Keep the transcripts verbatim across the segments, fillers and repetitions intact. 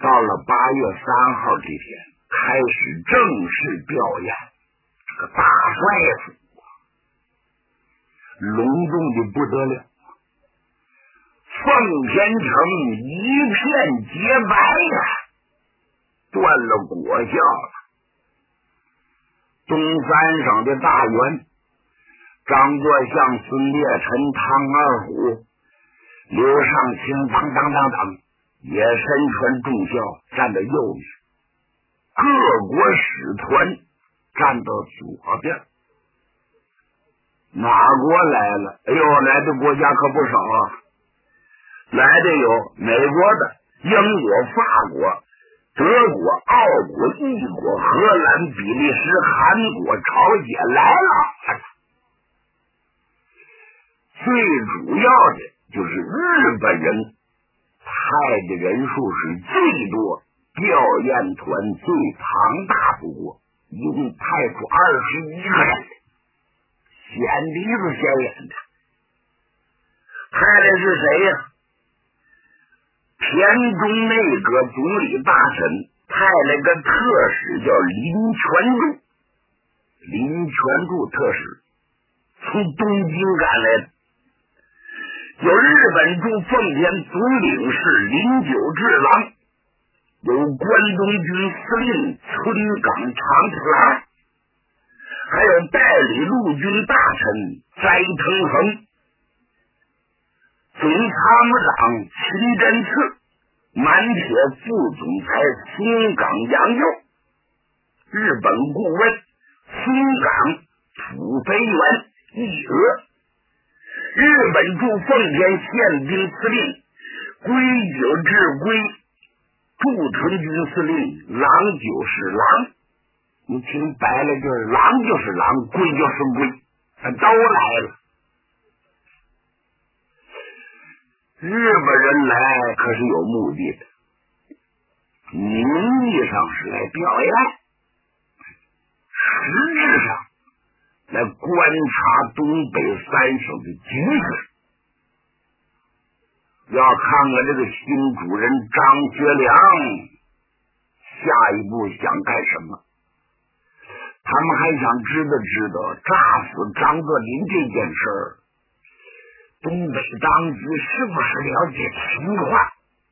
到了八月三号这天，开始正式表演这个大帅府，隆重的不得了。奉天城一片洁白呀，断了国绡了。东三省的大员张作相、孙烈臣、唐二虎、刘尚卿当当当当也身穿重孝站在右面，各国使团站到左边。哪国来了？哎呦，来的国家可不少啊！来的有美国的、英国、法国、德国、澳国、意国、荷兰、比利时、韩国、朝鲜来了。最主要的就是日本人派的人数是最多，吊唁团最庞大不过，一共派出二十一个人，显鼻子显眼的。派的是谁呀？田中内阁总理大臣派了个特使叫林泉柱，林泉柱特使从东京赶来的。有日本驻奉天总领事林九治郎，有关东军司令村冈长次郎，还有代理陆军大臣斋藤恒，总参谋长秦真次，满铁副总裁松冈洋右，日本顾问松冈土肥原义额，日本驻奉天宪兵司令龟井治圭，驻屯军司令郎九是郎，你听白了就是郎就是郎，龟就是龟，都来了。日本人来可是有目的的，名义上是来表演，实质上来观察东北三省的局势。要看看这个新主人张学良下一步想干什么。他们还想知道知道炸死张作霖这件事儿，东北当局是不是了解情况？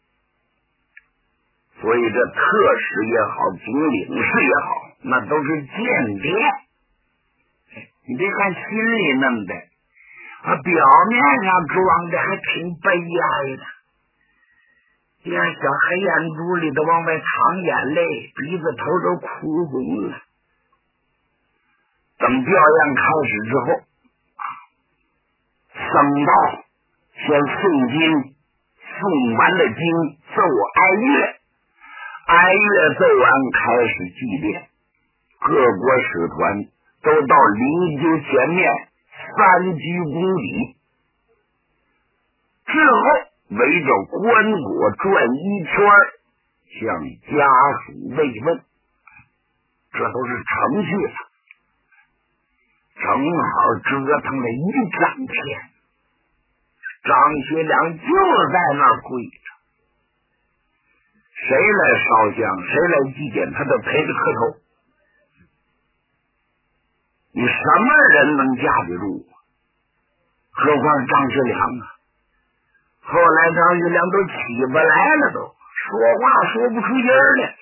所以这特使也好，总领事也好，那都是间谍。你别看心里那么的，啊，表面上装的还挺悲哀的，像小黑眼珠里头往外淌眼泪，鼻子头都哭红了。等表演开始之后，僧道先诵经，诵完了经奏哀乐，哀乐奏完开始祭奠，各国使团都到灵柩前面三鞠躬礼，之后围着棺椁转一圈，向家属慰问，这都是程序了。正好折腾了一整天，张学良就在那儿跪着，谁来烧香，谁来祭奠，他都陪着磕头。你什么人能架得住？何况张学良啊！后来张学良都起不来了，都说话说不出音儿来了。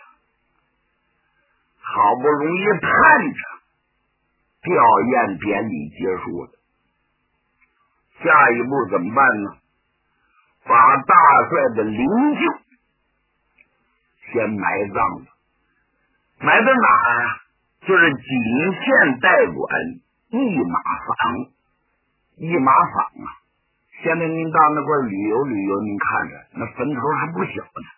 好不容易盼着吊唁典礼结束了，下一步怎么办呢？把大帅的灵柩先埋葬了，埋到哪儿啊？就是锦县代管一马坊。一马坊啊，现在您到那块旅游旅游，您看着那坟头还不小呢。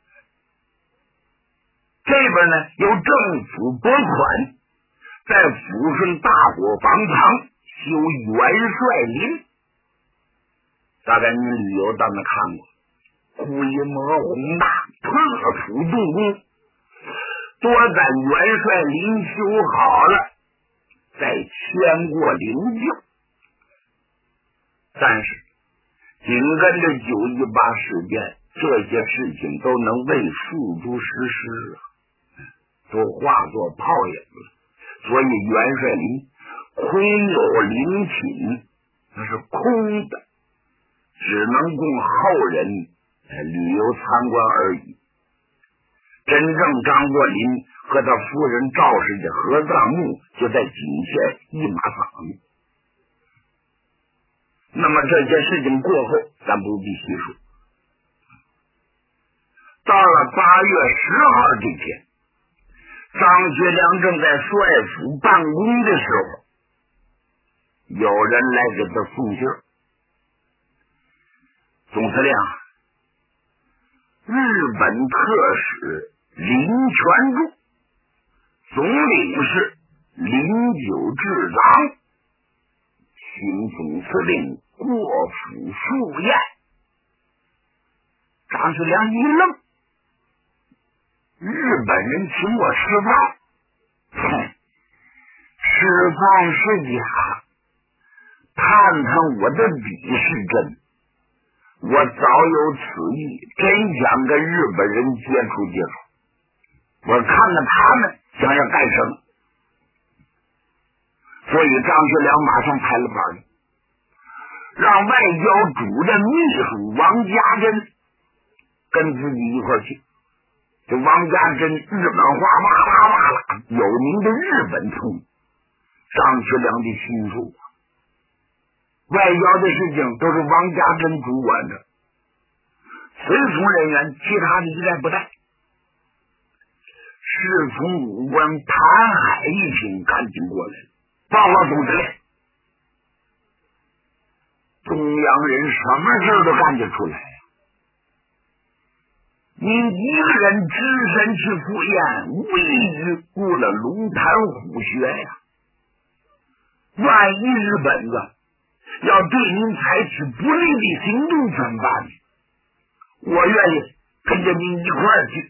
这边呢由政府拨款，在抚顺大伙房旁修元帅林，大概您旅游到那看过，规模宏大，破土动工，多在元帅林修好了，再迁过灵柩。但是紧跟着九一八事件， 这些事情都能为付诸实施，都化作泡影了。所以元帅林亏有陵寝，那是空的，只能供后人旅游参观而已。真正张作霖和他夫人赵氏的合葬墓就在仅县一马坊。那么这些事情过后，咱不必细数。到了八月十号这天，张学良正在帅府办公的时候，有人来给他送信。总司令，日本特使林泉柱，总领事林九治郎，请总司令过府赴宴。张学良一愣，日本人请我吃饭，哼，是放是假，探探我的笔是真。我早有此意，真想跟日本人接触接触，我看看他们想要干什么。所以张学良马上派了班，让外交主任秘书王家珍跟自己一块去。这王家珍日本话哇啦哇啦，有名的日本通，张学良的心腹。外交的事情都是王家珍主管的，随从人员其他的一概不带。侍从武官谭海一听，赶紧过来报告总司令，中央人什么事都干得出来呀、啊！您一个人只身去赴宴，无异于误了龙潭虎穴呀、啊！万一日本子要对您采取不利的行动怎么办呢？我愿意跟着您一块儿去。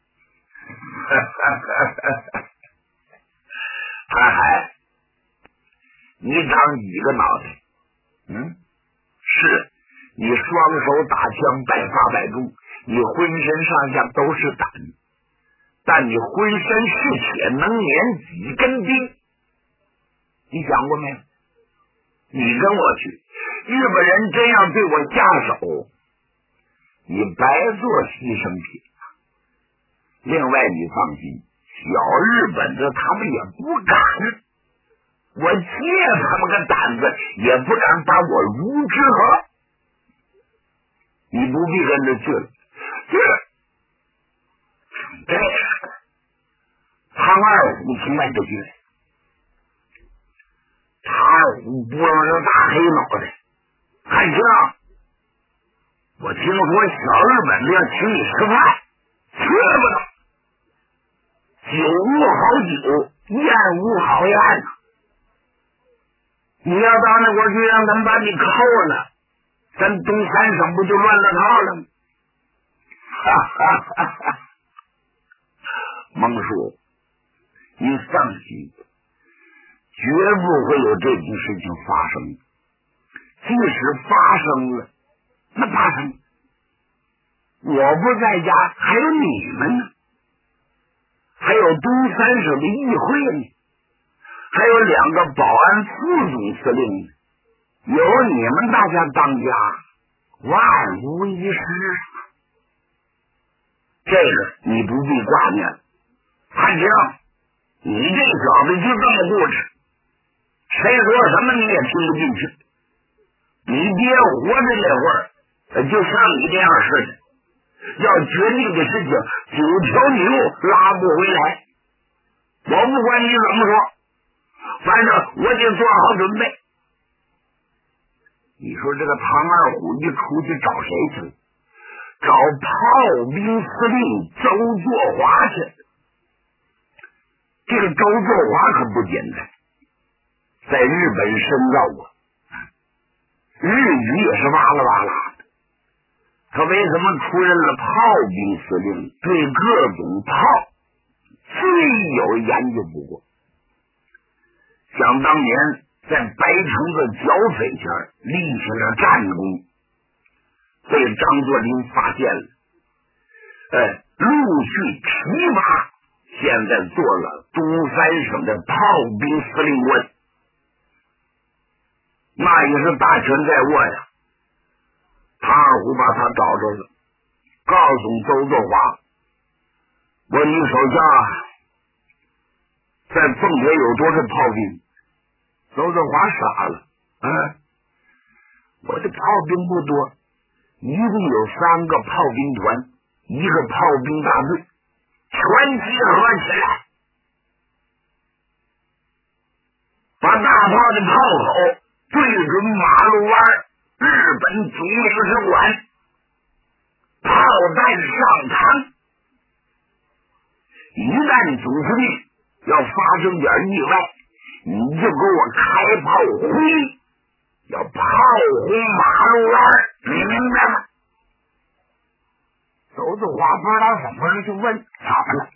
韩海，你长几个脑袋？嗯，是你双手打枪，百发百中，你浑身上下都是胆，但你浑身是铁，能碾几根钉。你想过没有？你跟我去，日本人真要对我下手，你白做牺牲品。另外你放心，小日本子他们也不敢，我借他们个胆子也不敢把我如之何。你不必跟着去了。这这唐二虎从外头进来，唐二虎拨上个大黑脑袋，汉卿，我听说小日本子要请你吃饭，去不得。酒无好酒，宴无好宴呐、啊！你要到那块去，让他们把你扣了，咱东三省不就乱了套了吗？哈哈哈哈！蒙叔，你放心，绝不会有这种事情发生。即使发生了，那发生，我不在家，还有你们呢。还有东三省的议会呢，还有两个保安副总司令呢，有你们大家当家，万无一失。这个你不必挂念。汉卿，你这小子就这么固执，谁说什么你也听不进去。你爹活着那会儿，就像你这样似的。要决定的事情，九条牛拉不回来。我不管你怎么说，反正我就做好准备。你说这个唐二虎一出去找谁去了？找炮兵司令周作华去。这个周作华可不简单，在日本深造过，日语也是哇啦哇啦。他为什么出任了炮兵司令？对各种炮最有研究不过。想当年在白城子剿匪前立起了战功， 被张作霖发现了，哎，陆续提拔，现在做了东三省的炮兵司令官，那也是大权在握呀。唐二虎把他找着了，告诉邹作华，我你手下在奉天有多少炮兵？邹作华傻了，啊，我的炮兵不多，一共有三个炮兵团，一个炮兵大队，全集合起来，把大炮的炮口对准马路湾日本总领事馆，炮弹上膛，一旦总司令要发生点意外，你就给我开炮轰，要炮轰马路湾，你明白吗？邹子华不知道怎么了，就问怎么了？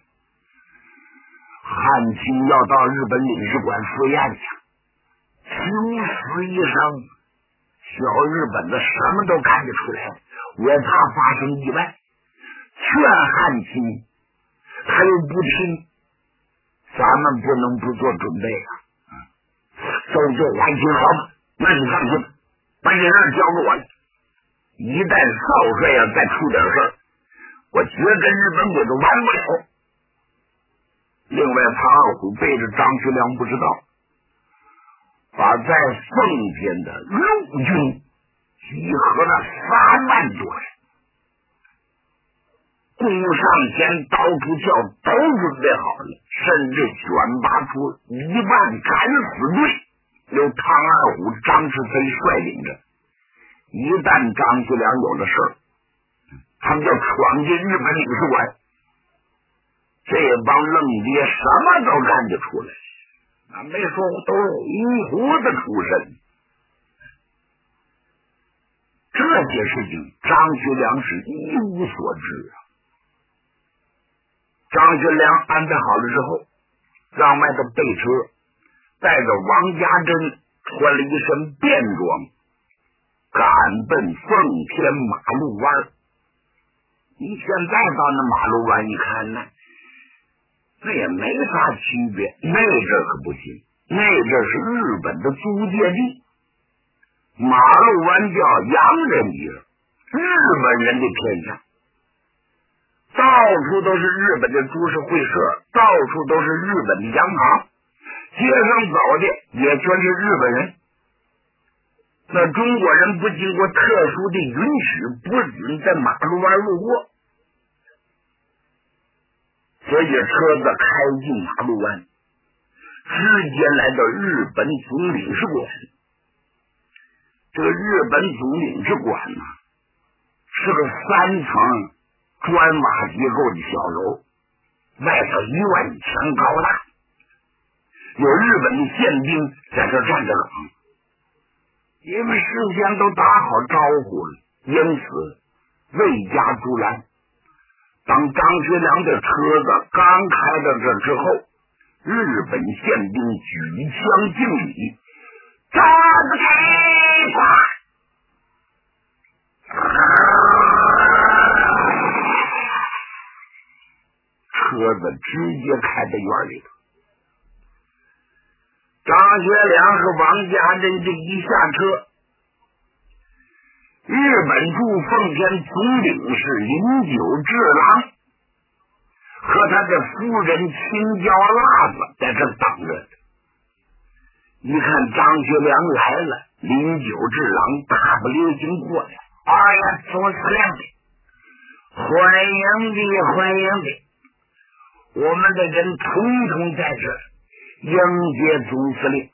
汉卿要到日本领事馆赴宴去，九死一生，小日本子什么都干得出来，我怕发生意外，劝汉卿，他又不听，咱们不能不做准备啊！邹作华一听，好吧，那你放心，把这事儿交给我了。一旦少帅要再出点事儿，我绝跟日本鬼子玩不了。另外，唐二虎背着张学良不知道，把在奉天的陆军集合了三万多人，攻上前到处叫都准备好了，甚至选拔出一万敢死队，由唐二虎、张世飞率领着。一旦张学良有了事儿，他们就闯进日本领事馆，这帮愣爹什么都干得出来，那没说都是红胡子出身。这些事情张学良是一无所知啊。张学良安排好了之后，让外头备车，带着王家珍穿了一身便装，赶奔奉天马路湾。你现在到那马路湾一看呢，那也没啥区别，那阵可不行，那阵是日本的租界地，马路湾叫洋人地，日本人的天下，到处都是日本的株式会社，到处都是日本的洋行，街上走的也全是日本人。那中国人不经过特殊的允许，不准在马路湾路过，所以车子开进马路湾，直接来到日本总领事馆。这个日本总领事馆呢，是个三层砖瓦结构的小楼，外头一万层高大，有日本的宪兵在这站着岗，因为事先都打好招呼了，因此未加阻拦。当张学良的车子刚开到这之后，日本宪兵举枪敬礼，站子开吧！车子直接开到院里头。张学良和王家珍这一下车，日本驻奉天总领事林九治郎和他的夫人青椒辣子在这等着。一看张学良来了，林九治郎大步流星过来，哎呀，总司令的，欢迎的，欢迎的，我们的人统统在这迎接总司令。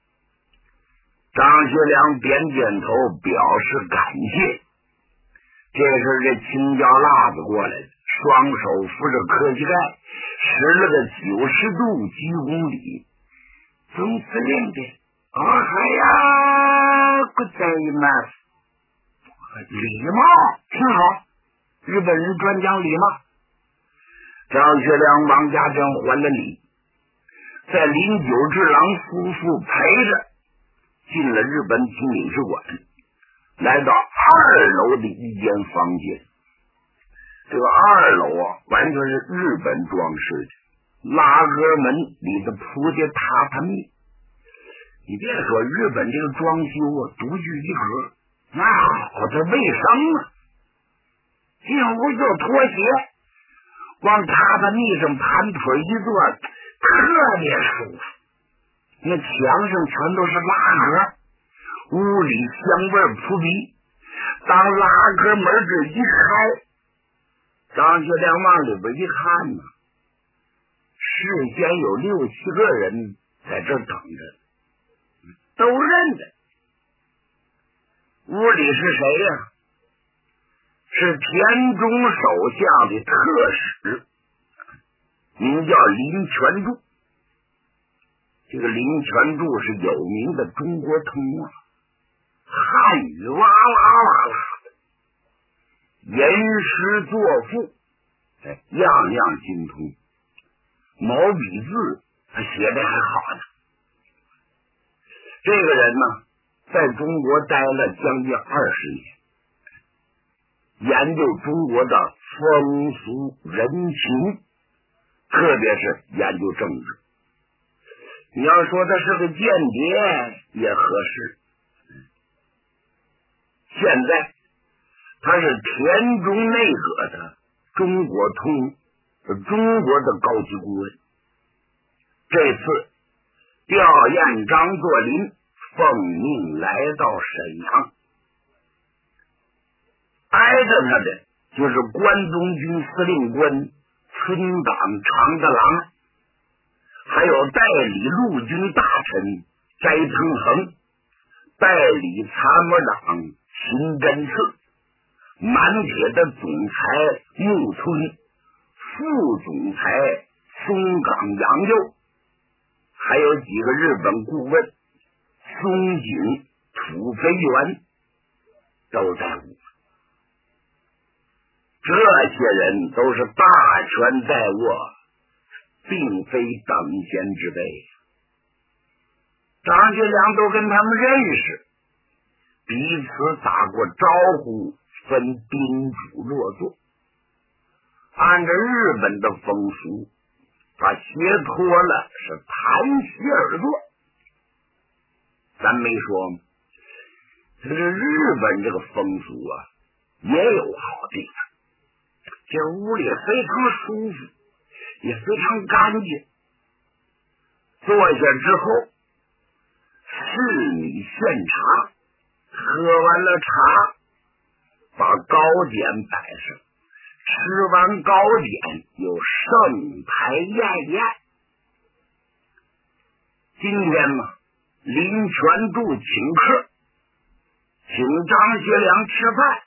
张学良点点头表示感谢。这时这青椒辣子过来了，双手扶着科膝盖，使了个九十度鞠躬礼。总司令的，哦嗨呀，不在意嘛，礼貌挺好，日本人专讲礼貌。张学良、王家珍还了礼，在林九治郎夫妇陪着进了日本总领事馆。 来到二楼的一间房间。这个二楼啊，完全是日本装饰的，拉格门里头铺的榻榻米。你别说日本这个装修啊，独具一格，那好的卫生啊！进屋就脱鞋，往榻榻米上盘腿一坐，特别舒服。那墙上全都是拉格，屋里香味扑鼻。当拉格门这一开，张学良往里边一看呢，事先有六七个人在这等着，都认得。屋里是谁呀、啊？是田中首相的特使，名叫林泉柱。这个林泉柱是有名的中国通啊，汉语哇啦哇啦的，吟诗作赋，哎，样样精通。毛笔字他写的还好呢。这个人呢，在中国待了将近二十年，研究中国的风俗人情，特别是研究政治。你要说他是个间谍也合适。现在他是田中内阁的中国通中国的高级顾问。这次吊唁张作霖奉命来到沈阳，挨着他的就是关东军司令官村长常德郎，还有代理陆军大臣斋藤恒，代理参谋长秦真次，满铁的总裁木村，副总裁松冈洋右，还有几个日本顾问松井土肥原都在屋。这些人都是大权在握，并非等闲之辈。张学良都跟他们认识，彼此打过招呼，分宾主落座。按照日本的风俗，把鞋脱了是盘膝而坐。咱没说吗？这个日本这个风俗啊，也有好地方。这屋里非常舒服，也非常干净。坐下之后，侍女献茶，喝完了茶，把糕点摆上，吃完糕点又盛牌宴宴。今天呢，林泉柱请客，请张学良吃饭。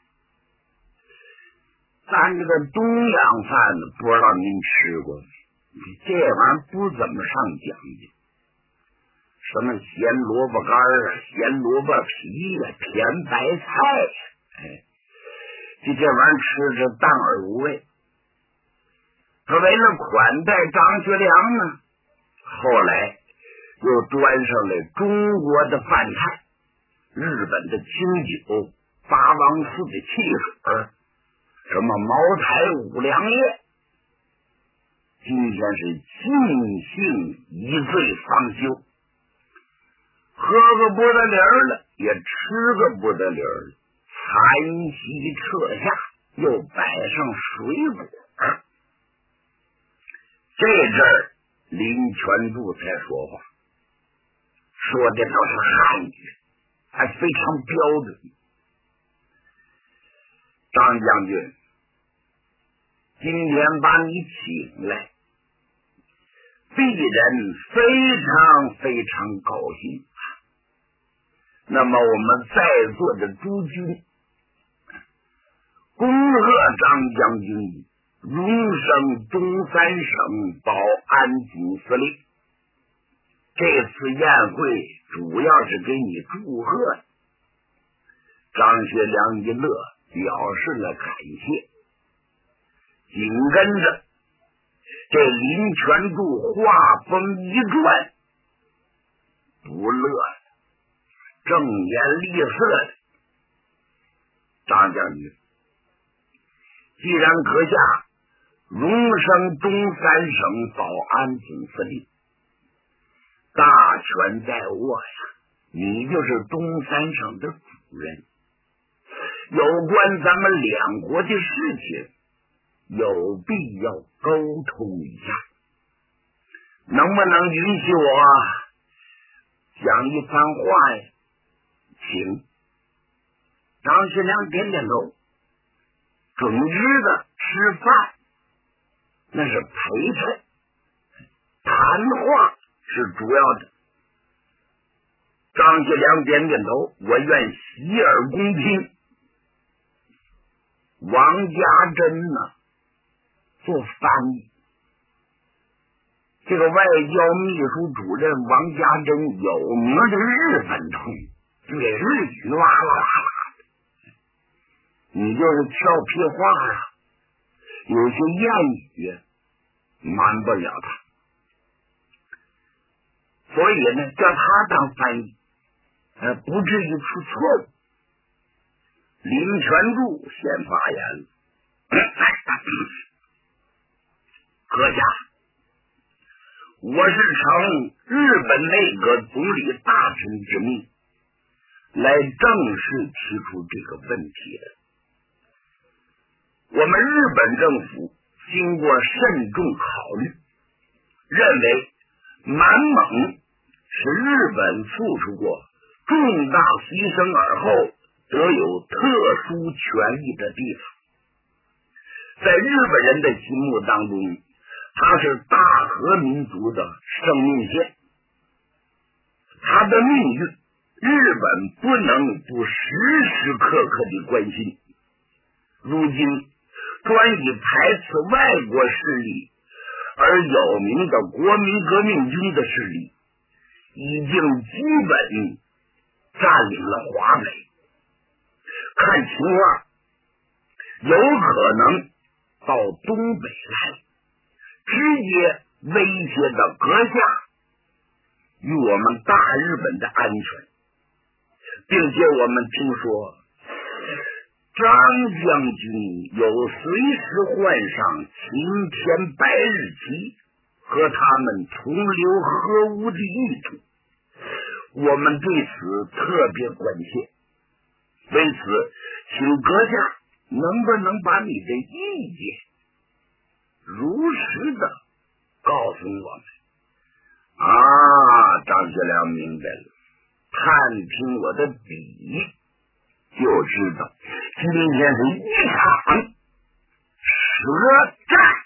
咱这个东洋饭呢，不知道您吃过没？这玩意儿不怎么上讲究，什么咸萝卜干啊、咸萝卜皮呀、啊、甜白菜呀、啊，哎，这这玩意儿吃着淡而无味。他为了款待张学良呢，后来又端上来中国的饭菜，日本的清酒、八王寺的汽水，什么茅台、五粮液。今天是尽兴一醉方休，喝个不得了了，也吃个不得了了，餐席撤下，又摆上水果。这阵儿林泉柱才说话，说的都是汉语，还非常标准。张将军，今天把你请来，鄙人非常非常高兴。那么我们在座的诸军恭贺张将军荣升东三省保安总司令。这次宴会主要是给你祝贺。张学良一乐，表示了感谢。紧跟着这林泉柱话锋一转，不乐了，正言厉色的张将军，既然阁下荣升东三省保安总司令，大权在握呀，你就是东三省的主人，有关咱们两国的事情有必要沟通一下，能不能允许我讲一番话呀？请。张学良点点头，准知的吃饭那是陪衬，谈话是主要的。张学良点点头，我愿洗耳恭听。王家珍呢，做翻译。这个外交秘书主任王家珍有名的日本通，对日语哇啦啦啦的，你就是俏皮话啊，有些谚语瞒不了他，所以呢，叫他当翻译，呃，不至于出错误。林泉柱先发言了，阁下，我是承日本内阁总理大臣之命，来正式提出这个问题的。我们日本政府经过慎重考虑，认为满蒙是日本付出过重大牺牲而后得有特殊权益的地方，在日本人的心目当中，他是大和民族的生命线，他的命运日本不能不时时刻刻的关心。如今专以排斥外国势力而有名的国民革命军的势力已经基本占领了华北，看情况有可能到东北来，直接威胁到阁下与我们大日本的安全，并且我们听说张将军有随时换上青天白日旗和他们同流合污的意图，我们对此特别关切。为此，请阁下能不能把你的意见如实的告诉我们？啊，张学良明白了，探听我的笔就知道今天是一场舌战。